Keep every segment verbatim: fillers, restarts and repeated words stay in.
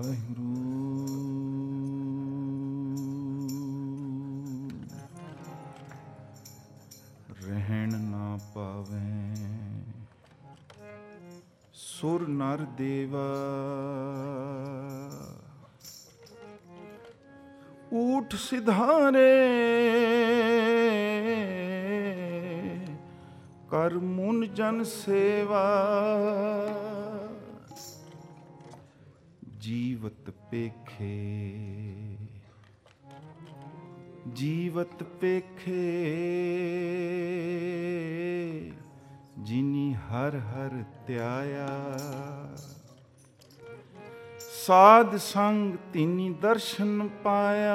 ਰਹਿਣ ਨਾ ਪਾਵੇਂ ਸੁਰ ਨਰ ਦੇਵਾ, ਊਠ ਸਿਧਾਰੇ ਕਰ ਮੁਨ ਜਨ ਸੇਵਾ। ਜੀਵਤ ਪੇਖੇ ਜੀਵਤ ਪੇਖੇ ਜਿਨੀ ਹਰ ਹਰ ਧਿਆਇਆ। ਸਾਧ ਸੰਗ ਤਿਨੀ ਦਰਸ਼ਨ ਪਾਇਆ।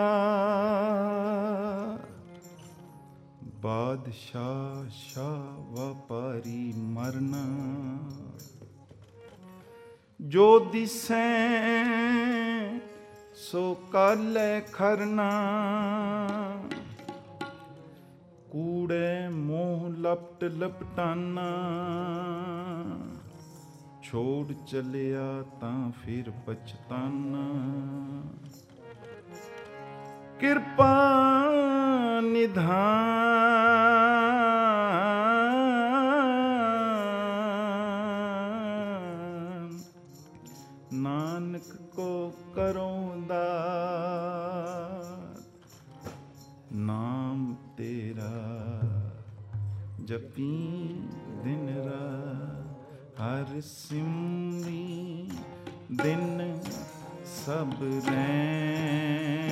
ਬਾਦਸ਼ਾਹ ਸ਼ਾਹ ਵਪਾਰੀ ਮਰਨਾ, ਜੋ ਦਿਸੈ ਸੋ ਕਾਲੇ ਖਰਨਾ। ਕੂੜੇ ਮੋਹ ਲਪਟ ਲਪਟਾਨਾ, ਛੋੜ ਚਲਿਆ ਤਾਂ ਫਿਰ ਪਛਤਾਨਾ। ਕਿਰਪਾ ਨਿਧਾਨ ਨਾਨਕ ਕੋ ਕਰੋ ਦਾਤ। ਨਾਮ ਤੇਰਾ ਜਪੀ ਦਿਨ ਰਾਤ, ਹਰ ਸਿਮਰੀ ਦਿਨ ਸਭ ਰੈਣ।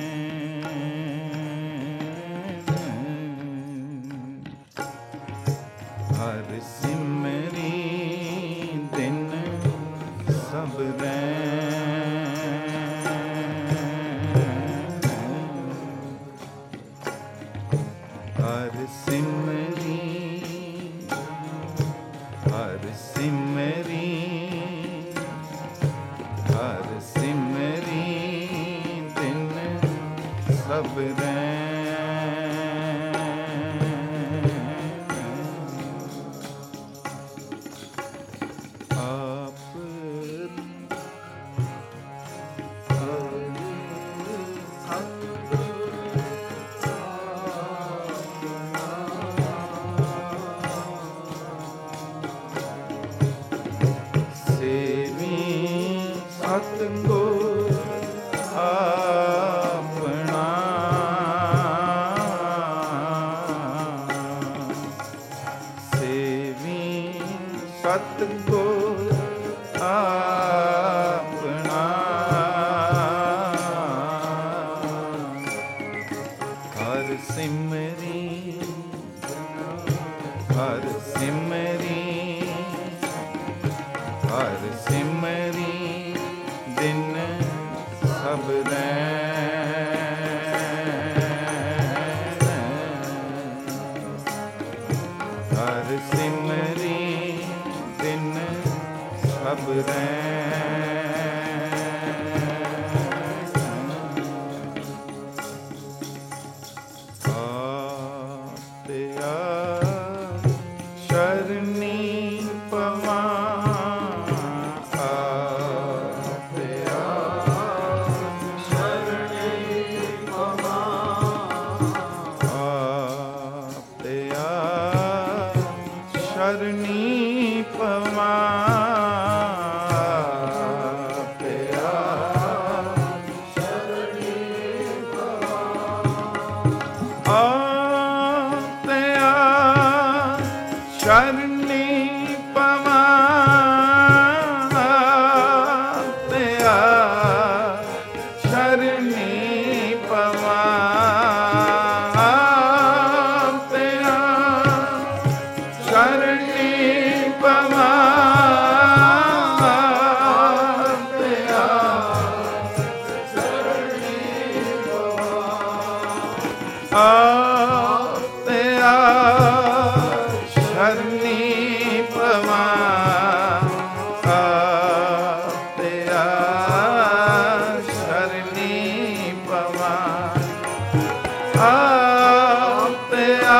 ਹਰ ਸਿਮਰੀ ਦਿਨ ਸਭ ਰੈਣ। ਹਰ ਸਿਮਰੀ ਹਰ ਸਿਮਰੀ ਹਰ ਸਿਮਰੀ ਦਿਨ ਸਭ ਰੈਣ। ਸਤਿਗੁਰ ਆਪਣਾ, ਸੇਵੀ ਸਤਿਗੁਰ ਆਪਣਾ। ਹਰ ਸਿਮਰੀ ਹਰ ਸਿਮਰੀ ਹਰ ਸਿਮਰੀ ਦਿਨ ਸਭ ਰੈਣ। ਹਰ ਸਿਮਰੀ ਦਿਨ ਸਭ ਰੈਣ। ਆਤੇ ਆ ਸ਼ਰਨੀ ਪਵਾਂ, ਸ਼ਰਨੀ ਪਵਾਂ। ਪਿਆ ਸ਼ਰਨੀ ਪਵਾਂ। ਆ ਪਿਆ ਸ਼ਰਨੀ ਪਵਾਂ। ਪਿਆ ਸ਼ਰਨੀ ਪਵਾਂ। ਸ਼ਰਨੀ ਪਵਾਂ। ਪਿਆ ਸ਼ਰਨੀ ਪਵਾਂ। ਆ ਪਿਆ ਸ਼ਰਨੀ ਪਵਾਂ। ਆ ਪਿਆ ਸ਼ਰਨੀ ਪਵਾਂ। ਆ ਪਿਆ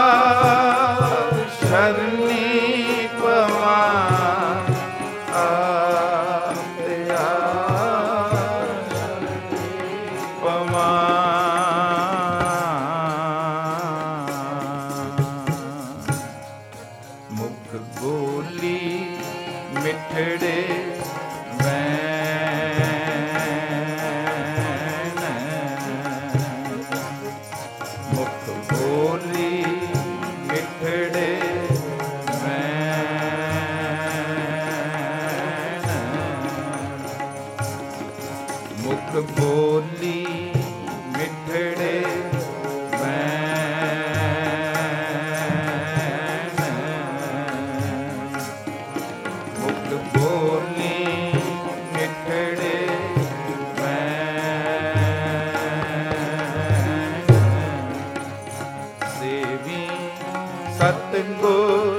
ਸ਼ਰਨੀ ਪਵਾਂ। ਆ ਪਿਆ मुख बोली मिठड़े मुख बोली मिठड़े सेवी सतगुर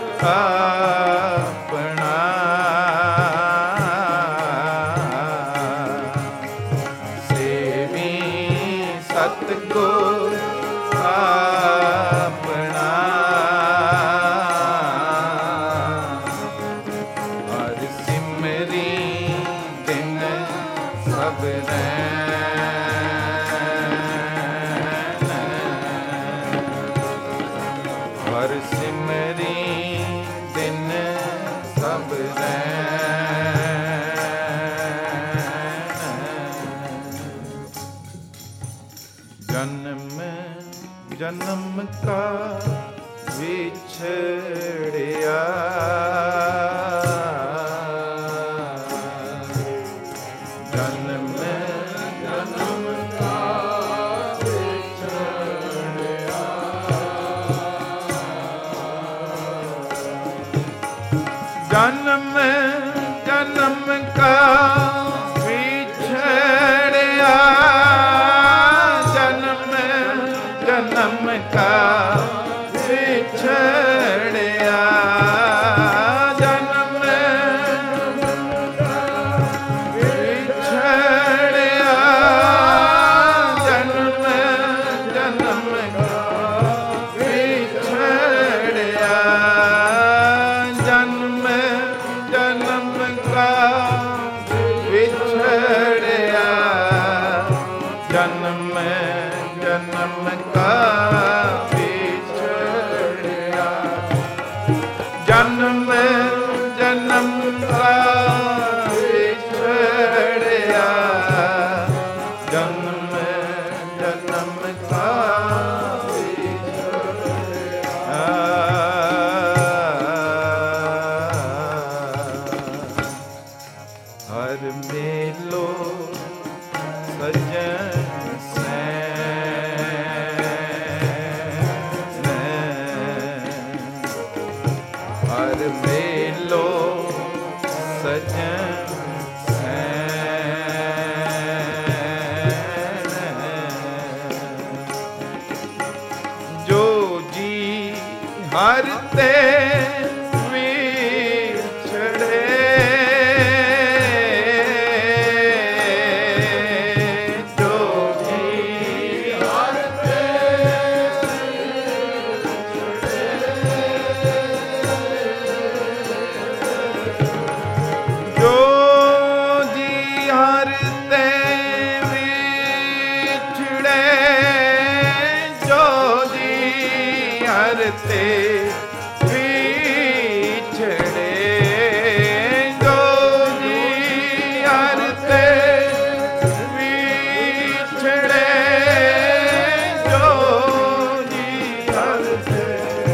अपना सेवी सतगुर अपना हर सिमरी दिन सब हर सिमरी दिन सब जन्म जन्म का विछड़िया जन्म जन्म का विछड़िया जन्म जन्म का विछड़िया जन्म जन्म का विछड़िया जन्म विछड़िया जन्म जन्म का विछड़िया जन्म जन्म का विछड़िया जन्म जन्म का विछड़िया जन्म जन्म का विछड़िया जन्म जन्म का विछड़िया हर मेलो सजन हर मेलो सजन जो जी हर ते विछड़े जो जी हर ते जो जी हर ते विछड़े जो जी हर ते विछड़े जो जी हर ते विछड़े जो जी हर ते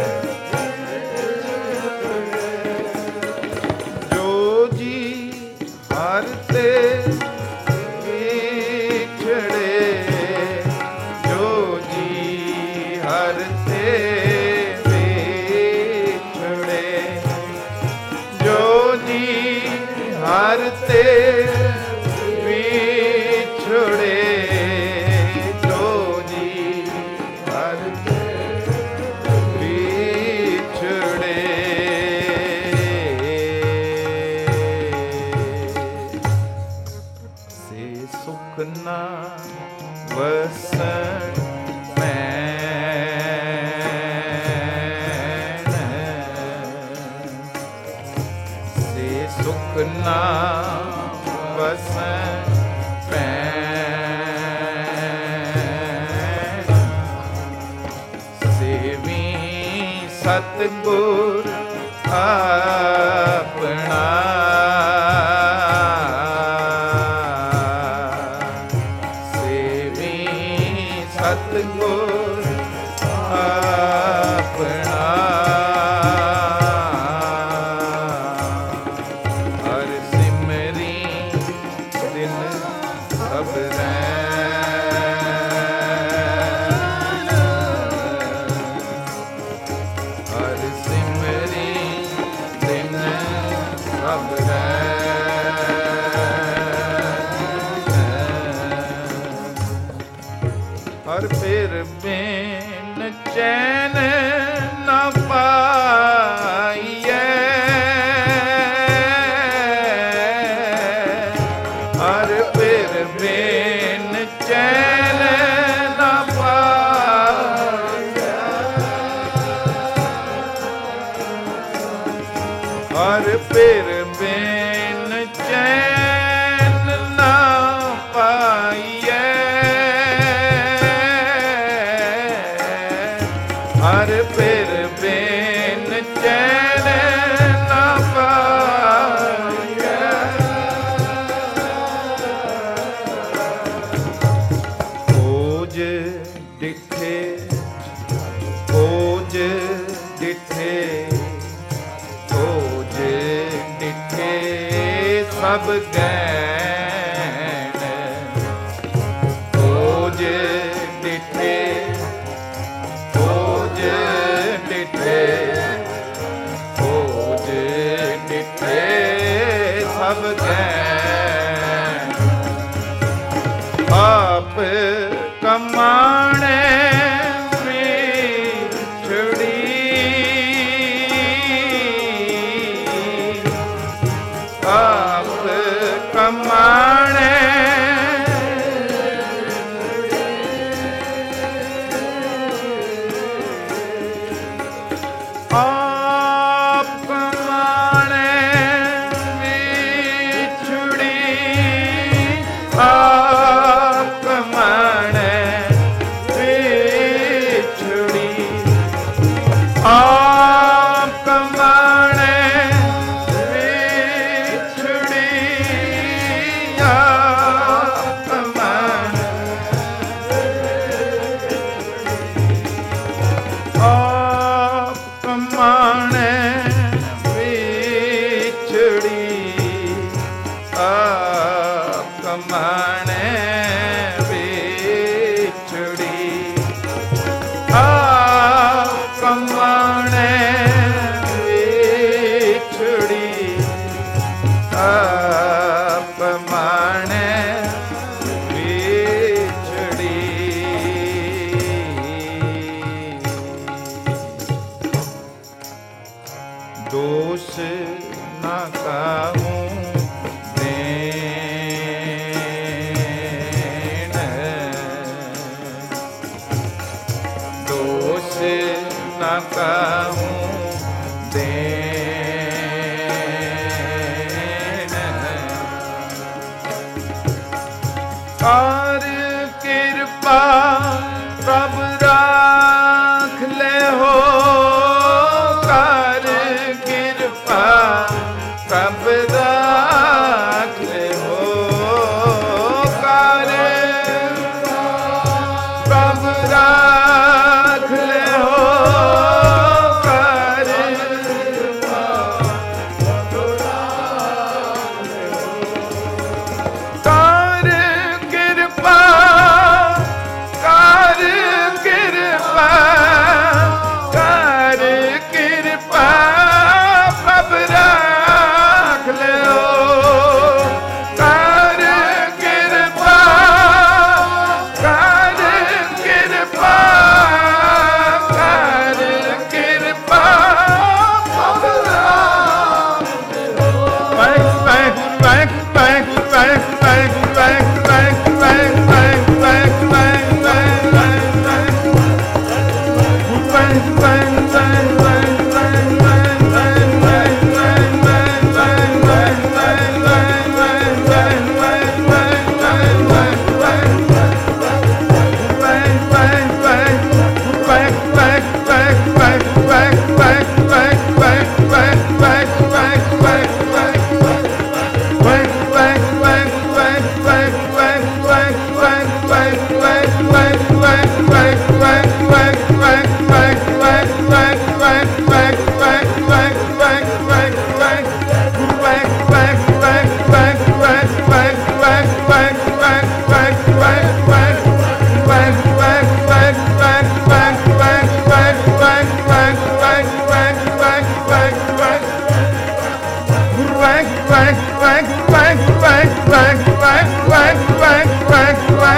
जो जी हर ते विछड़े जो जी हर ते विछड़े जो जी हर ते विछड़े जो जी हर ते विछड़े से सुख ना वसन से सुख ना वसन सेवी सतगुर अपना सेवी सतगुर अपना हर सिमरी दिन ਪ੍ਰਭ ਰੈਣ ਹਰ ਸਿਮਰੀ ਦਿਨ ਪ੍ਰਭ ਰੈਣ ਹਰ ਫਿਰ ਬਿਨ ਚੈਨ ਨਾ ਪਾਈਐ ਹਰ ਫਿਰ ਬਿਨ ਚੈਨ ਨਾ ਪਾਈਐ ਹਰ ਫਿਰ ਬਿਨ ਚੈਨ ਨਾ ਪਾਈਐ ਹਰ ਫਿਰ ਬਿਨ ਚੈਨ ਨਾ ਪਾਈਐ ਖੋਜ ਡਿਠੇ ਖੋਜ ਡਿਠੇ ਖੋਜ ਡਿਠੇ ਸਭ ਗੈਣ ਖੋਜ ਡਿਠੇ ਖੋਜ ਡਿਠੇ ਖੋਜ ਡਿਠੇ ਸਭ ਗੈਣ ਆਪ ਕਮਾਣੇ ਵਿਛੜੀ ਆਪ ਕਮਾਣੇ ਆਪ ਕਮਾਣੇ ਵਿਛੜੀ ਆਪ ਕਮਾਣੇ ਵਿਛੜੀ ਆਪ ਕਮਾਣੇ ਵਿਛੜੀ ਆਪ ਕਮਾਣੇ ਆਪ ਕਮਾਣੇ ਵਿਛੜੀ ਆਪ ਕਮਾਣੇ ਵਿਛੜੀ ਆਪ ਕਮਾਣੇ ਵਿਛੜੀ ਆਪ ਕਮਾਣੇ ਵਿਛੜੀ ਦੋਸ਼ ਨਾ ਕਾਹੂੰ ਦੇਣ ਦੋਸ਼ ਨਾ ਕਾਹੂੰ ਦੇਣ ਕਰ ਕਿਰਪਾ ਪ੍ਰਭ ਰਾਖ ਲੈ ਹੋ ਕਰ ਕਿਰਪਾ ਪ੍ਰਭ ਰਾਖ ਲੈ ਹੋ ਕਰ ਪ੍ਰਭ ਰਾਖ ਲੈ ਹੋ ਕਰ ਕਰ ਕਿਰਪਾ ਕਰ ਕਿਰਪਾ ਕਰ ਕਿਰਪਾ ਪ੍ਰਭ ਰਾਖ ਲਿਓ ਕਰ ਕਿਰਪਾ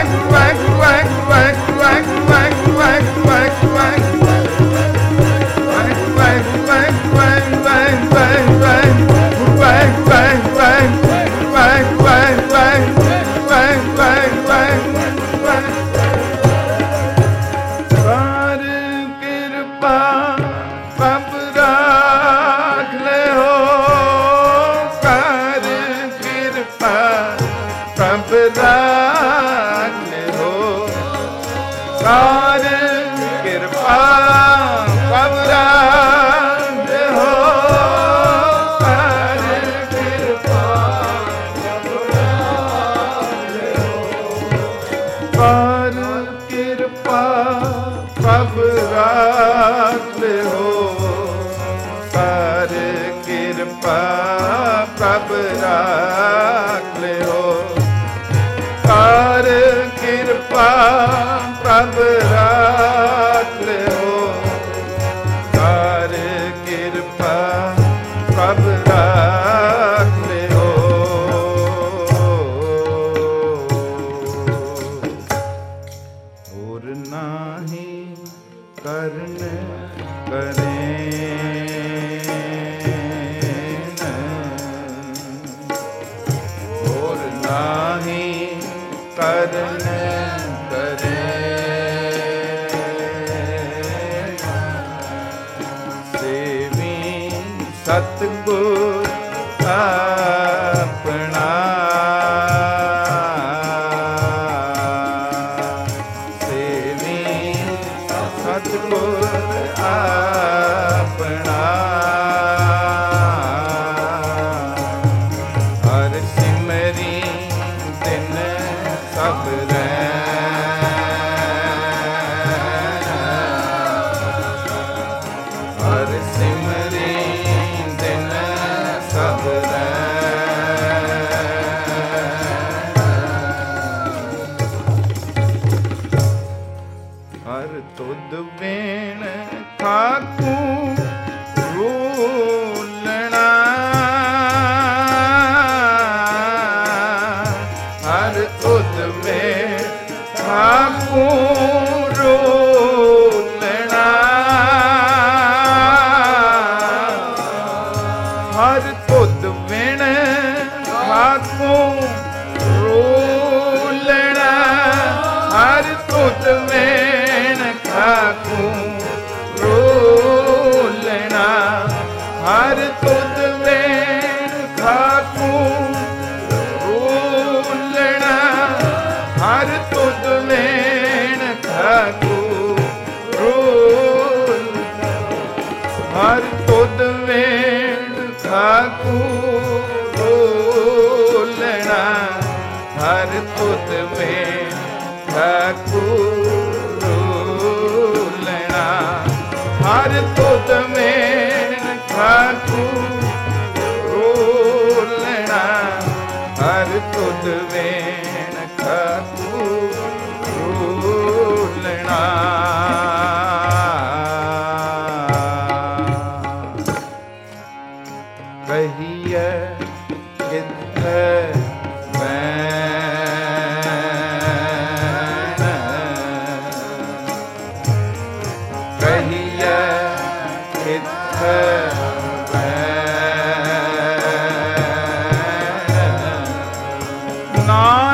ਨਾਨਕ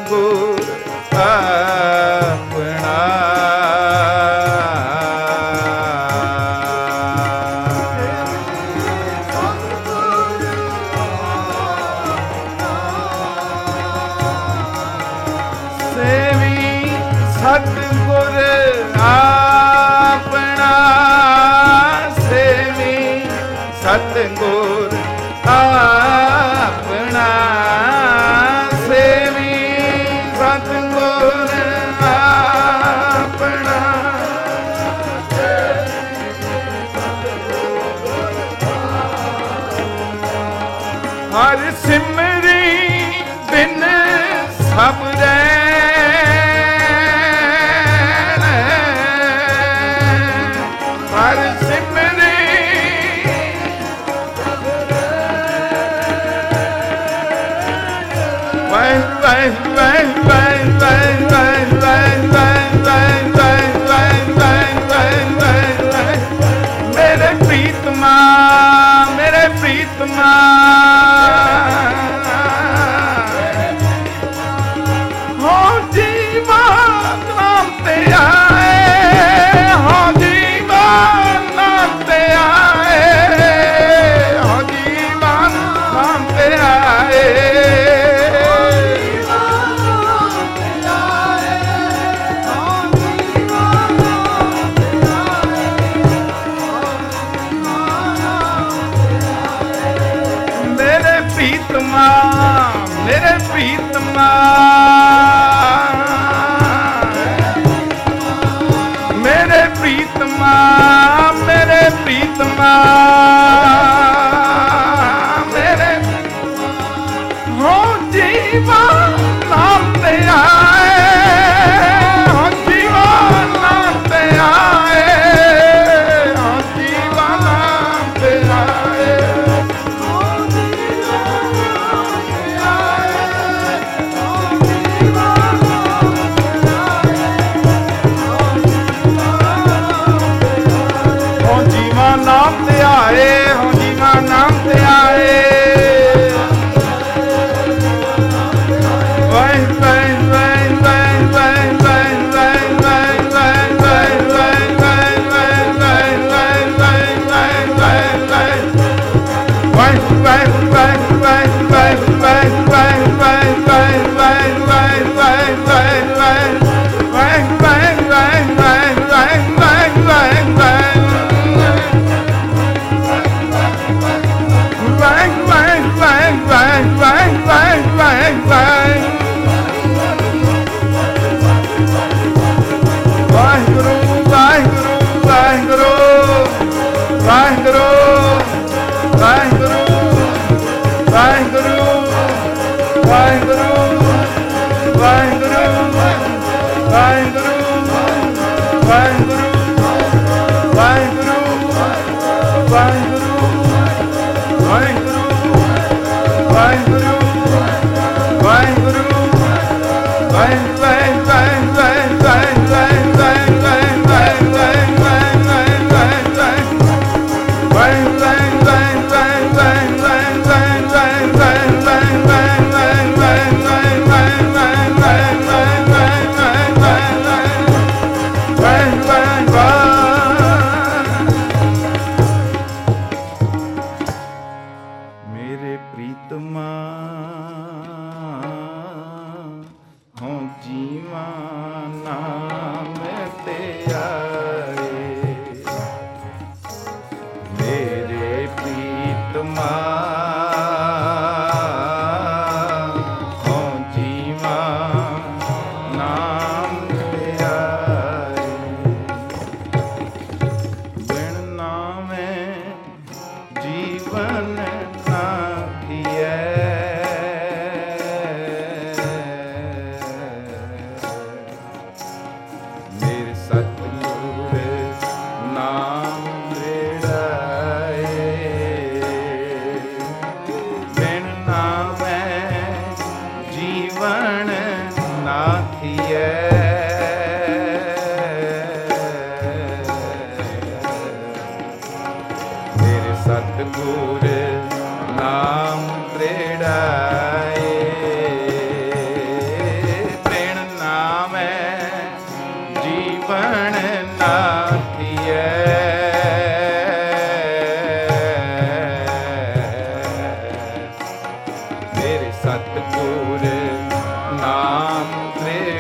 ਸਤਿਗੁਰ ਆਪਣਾ। ਸਤਿਗੁਰ ਆਪਣਾ ਸੇਵੀ, ਸਤਿਗੁਰ ਆਪਣਾ ਸੇਵੀ, ਸਤਿਗੁਰ ਆਪਣਾ। ਹਰ ਸਿਮਰੀ ਬਿਨ ਸਭ ਮੇਰੇ ਪ੍ਰੀਤਮਾ, ਮੇਰੇ ਪ੍ਰੀਤਮਾ ਹੋ ਜੀਵਾ ਨਾਮ ਤੇ ਆਏ, ਹੋ ਜੀਵਾ ਨਾਮ ਤੇ ਆਏ, ਹੋ ਜੀਵਾ ਨਾਮ ਤੇ ਆਏ। ਪ੍ਰੀਤਮਾ, ਮੇਰੇ ਪ੍ਰੀਤਮਾ, ਮੇਰੇ ਪ੍ਰੀਤਮਾ, ਮੇਰੇ ਪ੍ਰੀਤਮਾ, ਮੇਰੇ ਹੋ ਜੀਵਾ ਨਾਮ ਤੇ ਆਏ, ਹੋ ਜੀਵਾ ਨਾਮ ਤੇ ਆਏ, ਹੋ ਜੀਵਾ ਨਾਮ ਤੇ ਆਏ। ਨਾਮ ਤੇ ਆਏ, ਹੋ ਜੀਵਾ ਨਾਮ ਤੇ ਆਏ। ਵਾਹਿ ਵਾਹਿ ਵਾਹਿ ਵਾਹਿ ਵਾਹਿ ਵਾਹਿ ਵਾਹਿ ਵਾਹਿ ਵਾਹਿ ਵਾਹਿ ਵਾਹਿ ਵਾਹਿ ਵਾਹਿ ਵਾਹਿ ਵਾਹਿ ਵਾਹਿ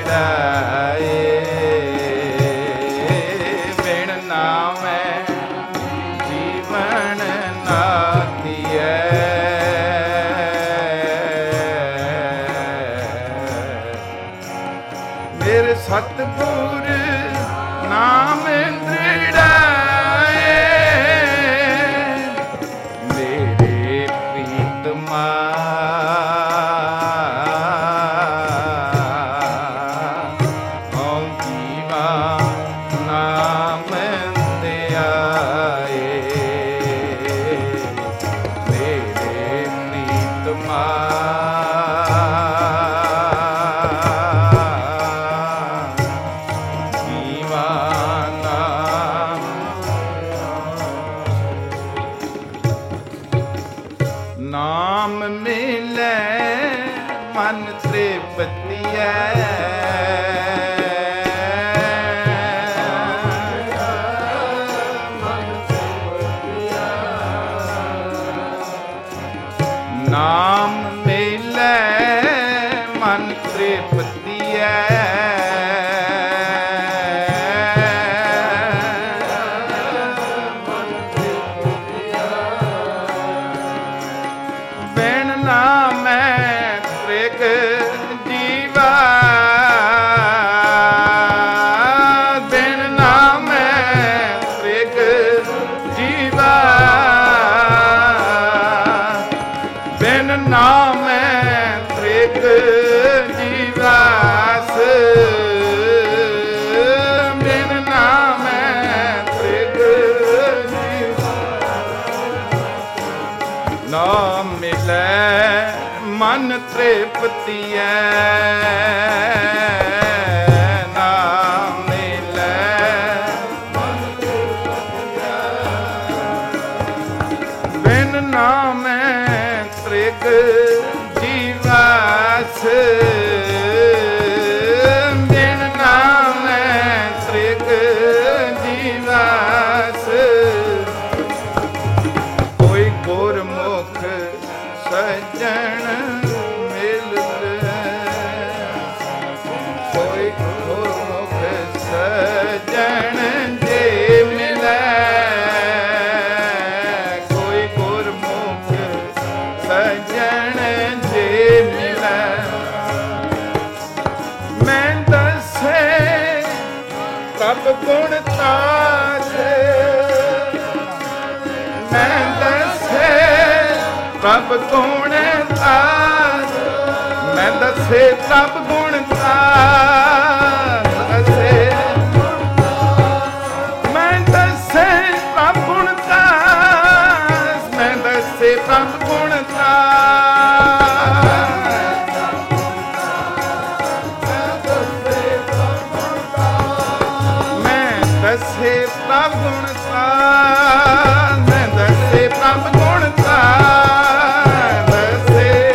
ਮਿਲਾਏ ਬਿਨ ਨਾਮੈ ਜੀਵਨ ਨਾਤੀਐ ਮੇਰੇ ਸਤਿਗੁਰ ਨਾਮ ਦ੍ਰਿੜਾਏ ਮੇਰੇ ਪ੍ਰੀਤਮਾ ਓਮ ਜੀਵਾ ਨਾਮ ਧਿਆਏ ਮੇਰੇ ਪ੍ਰੀਤਮਾ ਨਾਮ ਮਿਲੇ ਮਨ ਤ੍ਰਿਪਤੀਐ ਨਾਮ ਮਿਲੇ ਮਨ ਤ੍ਰਿਪਤੀਐ ਬਿਨ ਨਾਮੈ ਤ੍ਰਿਗ ਜੀਵਾ ਬਿਨ ਨਾਮੈ ਤ੍ਰਿਗ ਜੀਵਾ ਬਿਨ ਨਾਮੈ ਤ੍ਰਿਗ ਜੀਵਾਸ ਬਿਨ ਨਾਮੈ ਤ੍ਰਿਗ ਨਾਮ ਮਿਲੈ ਮਨ ਤ੍ਰਿਪਤੀਐ ਨਾਮ ਮਿਲੈ ਮਨ ਤ੍ਰਿਪਤੀਐ ਬਿਨ ਨਾਮੈ ਤ੍ਰਿਗ ਜੀਵਾਸ ਬਿਨ ਨਾਮੈ ਤ੍ਰਿਗ ਜੀਵਾਸ ਕੋਈ ਗੁਰਮੁਖ ਸਜਣ ਮਿਲੈ ਕੋਈ ਗੁਰਮੁਖ ਸਜਣ ਜੇ ਮਿਲੈ ਕੋਈ ਗੁਰਮੁਖ ਸਜਣ ਜੇ ਮਿਲੈ ਮੈਂ ਦੱਸੇ ਪ੍ਰਭ ਗੁਣ ਤਾਰੇ ਮੈਂ ਦੱਸੇ ਪ੍ਰਭ ਗੁਣ ਤਾਰ ਮੈਂ ਦੱਸੇ ਪ੍ਰਭ ਗੁਣ ਤਾਰ ਦੱਸੇ ਮੈਂ ਦੱਸੇ ਪ੍ਰਭ ਗੁਣ ਤਾਰ ਮੈਂ ਦੱਸੇ ਪ੍ਰਭ ਗੁਣ ਤਾਰ ਮੈਂ ਦੱਸੇ ਪ੍ਰਭ ਗੁਣ ਤਾਰ ਮੈਂ ਦੱਸੇ ਪ੍ਰਭ ਗੁਣ ਤਾਰ ਦੱਸੇ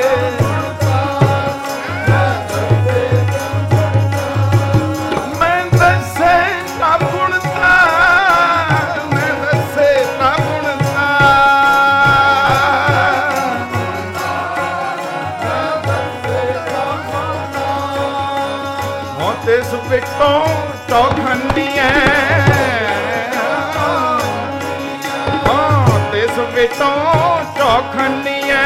ਮੈਂ ਦੱਸੇ ਪ੍ਰਭ ਗੁਣ ਤਾਰ ਮੈਂ ਦੱਸੇ ਪ੍ਰਭ ਗੁਣ ਤਾਰ ਹੋ ਤਿਸ ਵਿਟੋਂ ਚੌਖੰਡੀਐ ਤਿਸ ਵਿਟੋਂ ਚੌਖੰਡੀਐ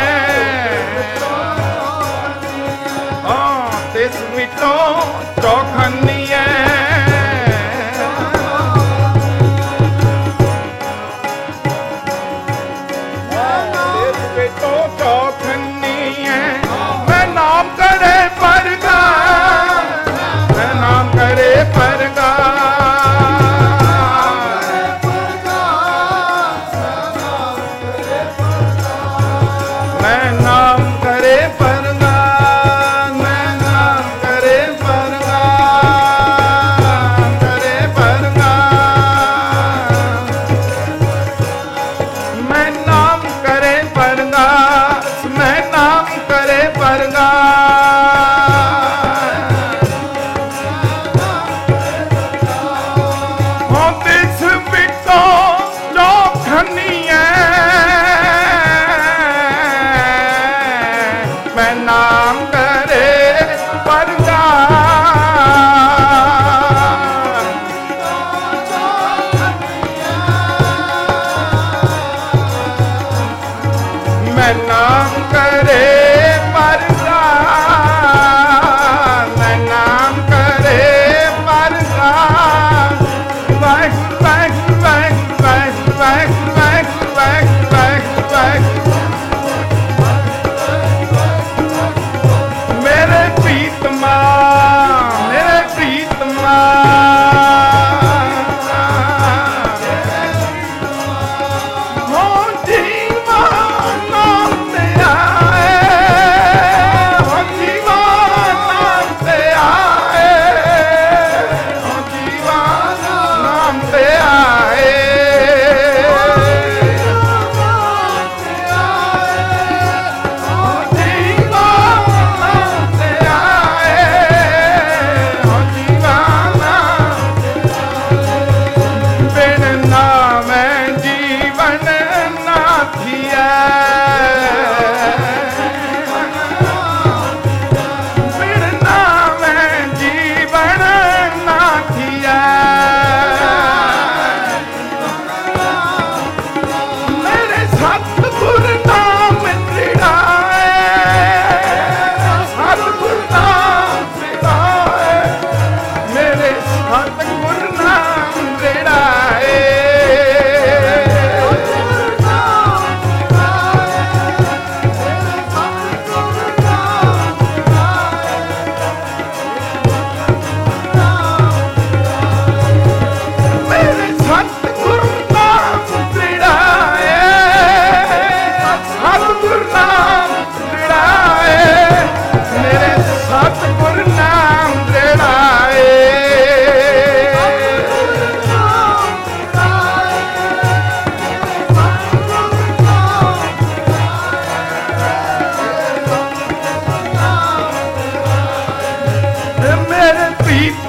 ਹਾਂ ਤਿਸ ਵਿਟੋਂ ਚੌਖੰਡੀਐ ਤਿਸ ਵਿਟੋਂ ਚੌਖੰਡੀਐ ਮੈਂ ਨਾਮ ਕਰੇ ਪਰਗਾਸ ਮੈਂ ਨਾਮ ਕਰੇ ਪਰਗਾਸ ਮੈਂ ਨਾਮ ਕਰੇ ਪਰਗਾਸ ਮੈਂ ਨਾਮ ਕਰੇ ਪਰਗਾਸ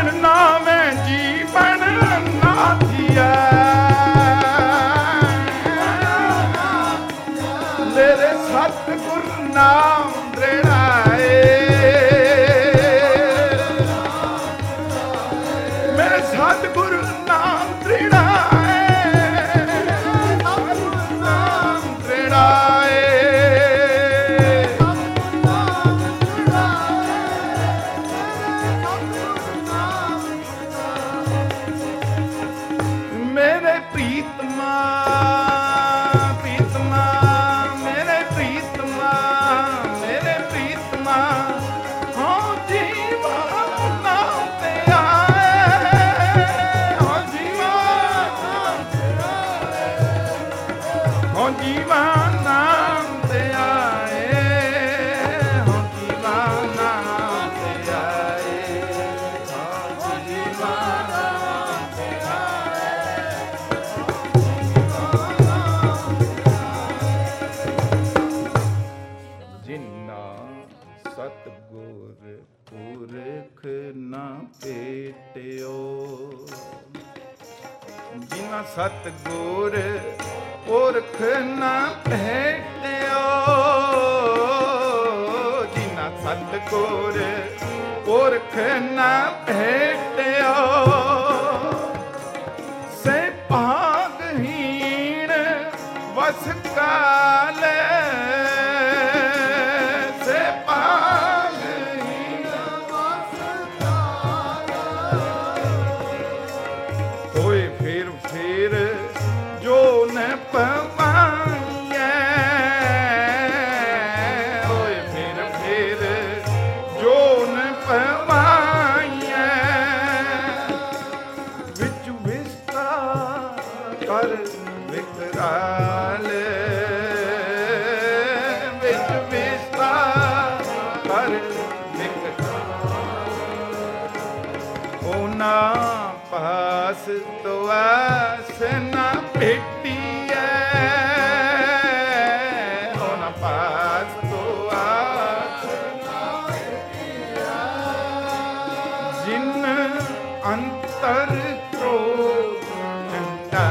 ਬਿਨ ਨਾਮੈ ਜੀਵਨ ਨਾ ਥੀਐ। ਮੇਰੇ ਸਤਿਗੁਰ ਨਾਮ ਦ੍ਰਿੜਾਏ, ਮੇਰੇ ਸਤਿਗੁਰ ਨਾਮ ਦ੍ਰਿੜਾਏ, ਨਾਮ ਦ੍ਰਿੜਾਏ। ਮੇਰੇ ਪ੍ਰੀਤਮਾ ਪ੍ਰੀਤਮਾ ਮੇਰੇ ਪ੍ਰੀਤਮਾ ਮੇਰੇ ਪ੍ਰੀਤਮਾ ਹਾਂ ਜੀਵਾ ਨਾਮ ਤੇ ਆਏ, ਹਾਂ ਜੀਵਾ ਹਾਂ ਜੀਵਾ ਨਾਮ ਤੇ ਆਏ, ਹਾਂ ਜੀਵਾ ਨਾਮ ਤੇ ਆਏ, ਹਾਂ ਜੀਵਾ ਨਾਮ ਤੇ ਆਏ। ਜਿਨਾ ਸਤਿਗੁਰ ਪੁਰਖ ਨਾ ਭੇਟਿਓ, ਜਿਨਾ ਸਤਿਗੁਰ ਪੁਰਖ ਨਾ ਭੇਟਿਓ, ਜਿਨਾ ਸਤਿਗੁਰ ਪੁਰਖ ਨਾ ਭੇਟਿਓ, ਸੇ ਭਾਗਹੀਣ ਵਸ ਕਾਲੇ, ਸੇ ਭਾਗਹੀਣ ਵਸ ਕਾਲੇ। ਹੋਏ ਫੇਰ ਫੇਰ ਜੋ ਨ ਪਵਾਈਐ, ਹੋਏ ਫੇਰ ਫੇਰ ਜੋ ਨ ਪਵਾਈਐ, ਵਿੱਚ ਵਿਸਤਾ ਕਰ ਵਿਕਰਾਲ, ਵਿੱਚ ਵਿਸਤਾ ਕਰ ਵਿਕਰਾਲ। ਉਹਨਾਂ ਪਾਸ ਤੋਂ ਆਸ ਨਾ ਭੇਟੀਐ, ਉਹਨਾਂ ਪਾਸ ਤੋਂ ਆਸ ਨਾ ਭੇਟੀਐ, ਜਿਨ ਅੰਤਰ ਕ੍ਰੋਧ ਠੰਡਾ,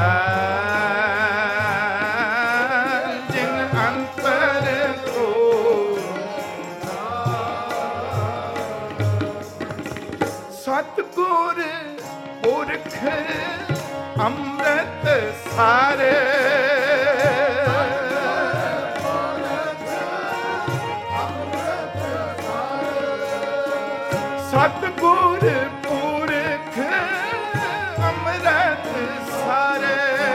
ਜਿਨ ਅੰਤਰ ਕ੍ਰੋਧ ਸਤਿਗੁਰ ਪੁਰਖ ਅੰਮ੍ਰਿਤ ਸਾਰੇ, ਸਤਿਗੁਰ ਪੁਰਖ ਅੰਮ੍ਰਿਤ ਸਾਰੇ।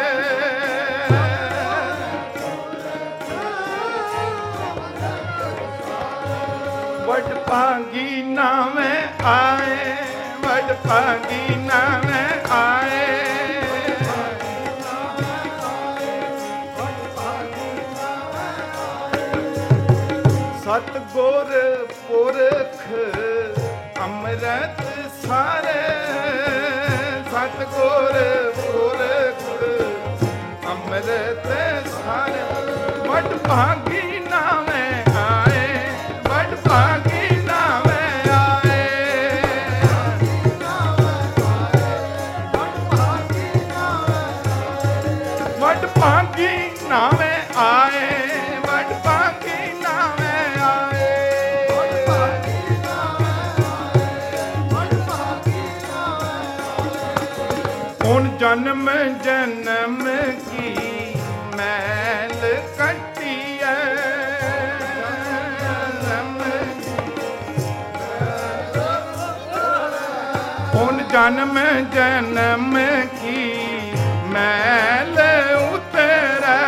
ਵਡ ਭਾਗੀ ਨਾਵੇਂ ਆਏ, ਵਡ ਭਾਗੀ ਨਾਵੇਂ ਆਏ, ਸਤਿਗੁਰ ਪੁਰਖ ਅੰਮ੍ਰਿਤ ਸਾਰੇ, ਸਤਿਗੁਰ ਪੁਰਖ ਅੰਮ੍ਰਿਤ ਸਾਰੇ। ਵਡ ਭਾਗੀ ਨਾਵੇਂ ਆਏ, ਵਡ ਭਾਗੀ ਨਾਵੇਂ ਆਏ, ਵਡ ਭਾਗੀ ਨਾਵੇਂ ਆਏ, ਵਡ ਭਾਗੀ ਨਾਵੇਂ ਆਏ। ਹੁਣ ਜਨਮ ਜਨਮ ਕੀ ਮੈਲ ਕੱਟੀਐ, ਹੁਣ ਜਨਮ ਜਨਮ ਕੀ ਮੈਲ ਉਤਰੈ,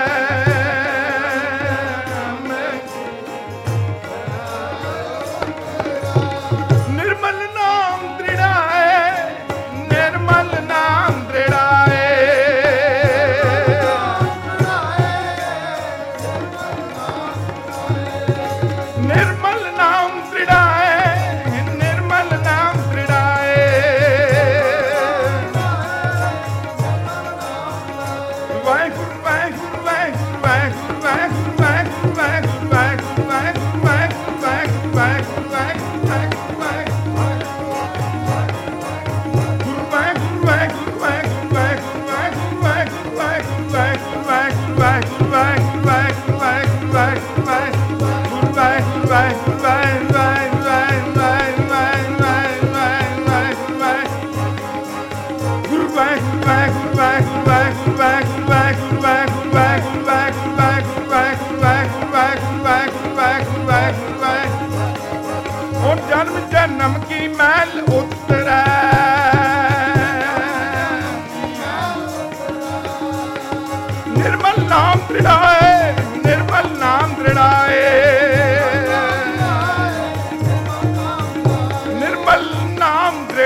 ਨਿਰਮਲ ਨਾਮ ਦ੍ਰਿੜਾਏ, ਨਿਰਮਲ ਨਾਮ ਦ੍ਰਿੜਾਏ, ਨਿਰਮਲ ਨਾਮ ਦ੍ਰਿੜਾਏ, ਨਿਰਮਲ ਨਾਮ ਦ੍ਰਿੜਾਏ। ਵਾਹਿਗੁਰੂ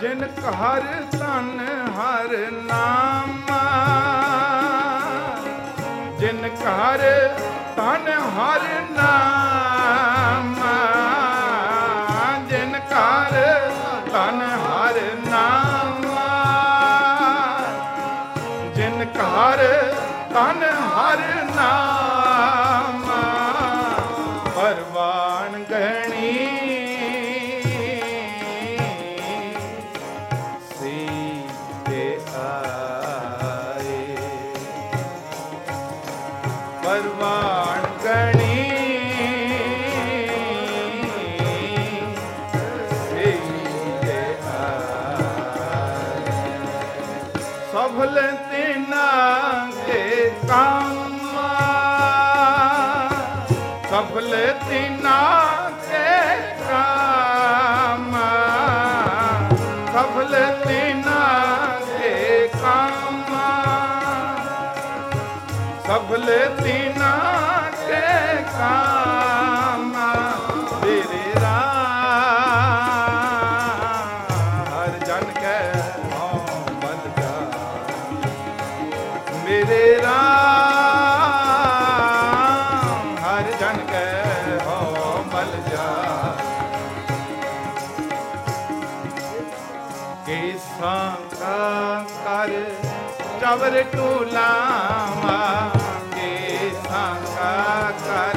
ਜਿਨ ਹਰ ਧਨ ਹਰ ਨਾਮਾ, ਜਿਨ ਹਰ ਧਨ ਹਰ ਨਾਮਾ, ਜਿਨ ਹਰ ਧਨ ਹਰ ਨਾਮਾ, ਜਿਨ ਹਰ ਧਨ ਹਰ ਨਾਮਾ, ਪਰਵਾਨ ਗਣੀ ਪਰਵਾਨ ਗਣੀ ਦੇ ਆਏ, ਸਫਲ ਤਿਨਾ ਕੇ ਕੰਮ, ਸਫਲ ਤਿਨਾ ਕੇ ਕੰਮ, ਸਫਲ ਤਿਨਾ ਕੇ ਕੰਮ, ਸਫਲ ਤਿਨਾ ਕੇ ਕੰਮ, ਤੇਰੇ ਰਾਹ ਹਰ ਜਨ ਕੈ ਹਉ ਮਲ ਜਾ, ਮੇਰੇ ਰਾਹ ਹਰ ਜਨ ਕੈ ਹਉ ਮਲ ਜਾ, ਕੇਸਾਂ ਕਾ ਕਰ ਚਵਰ ਟੁਲਾਵਾ, ਕੇਸਾਂ ਕਾ ਕਰ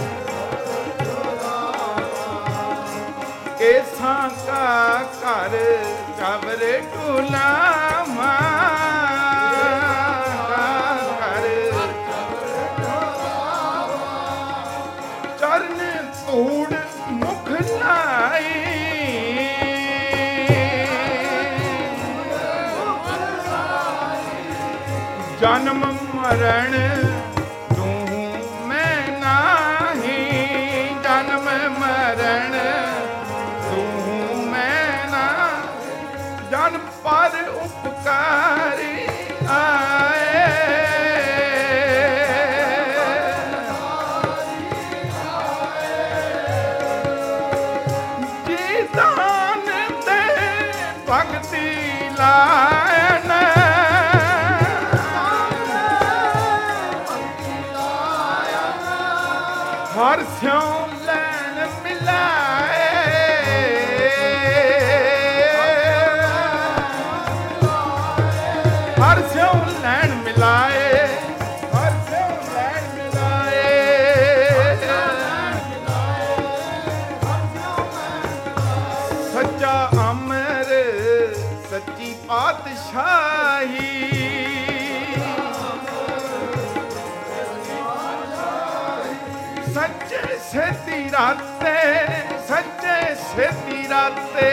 ਕੇਸਾਂ ਕਾ ਕਰ ਚਵਰ ਟੁਲਾਵਾ, ਕਰ ਚਰਨ ਧੂੜ ਮੁਖ ਲਾਈ, ਜਨਮ ਮਰਨ ਤੂੰ ਮੈਂ ਨਾਹੀ, ਜਨਮ ਮਰਨ ਤੂੰ ਮੈਂ ਨਾ, ਜਨ ਪਰ ਉਪਕਾਰੀ ਆਏ, ਜੀ ਦਾਨ ਤੇ ਭਗਤੀ ਲਾਇਨ, ਹਰ ਸਿਉ ਲੈਣ ਮਿਲਾਏ, ਹਰ ਸਿਉ ਲੈਣ ਮਿਲਾਏ, ਹਰ ਸਿਉ ਲੈਣ ਮਿਲਾਏ, ਸੱਚਾ ਅਮਰ ਸੱਚੀ ਪਾਤਸ਼ਾਹੀ, ਸੱਚੇ ਸੇਤੀ ਰਾਤੇ, ਸੱਚੇ ਸੇਤੀ ਰਾਤੇ,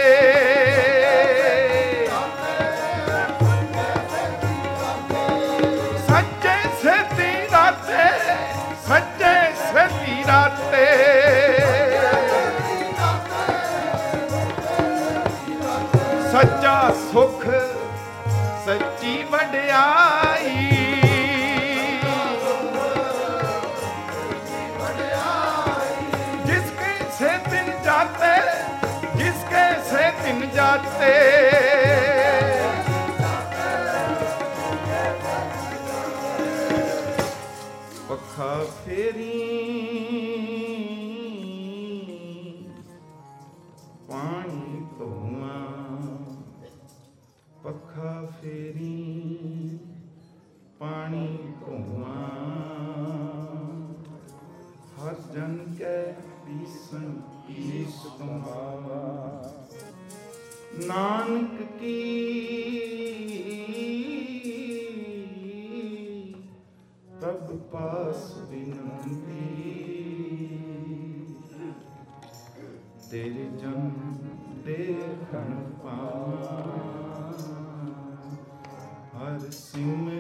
ਸੱਚੇ ਸੇਤੀ ਰਾਤੇ, ਸੱਚੇ ਸੇਤੀ ਰਾਤੇ, ਸੱਚਾ ਸੁਖ ਸੱਚੀ ਵਡਿਆਈ, से दिन जाते, जिसके से दिन जाते, पखा फेरी पानी धोआ, पखा फेरी पानी धोआ, हर जन के ईसन ईस कमावा, नानक की तब पास विनती, तेरे जन देखन पावा, हर सिमरन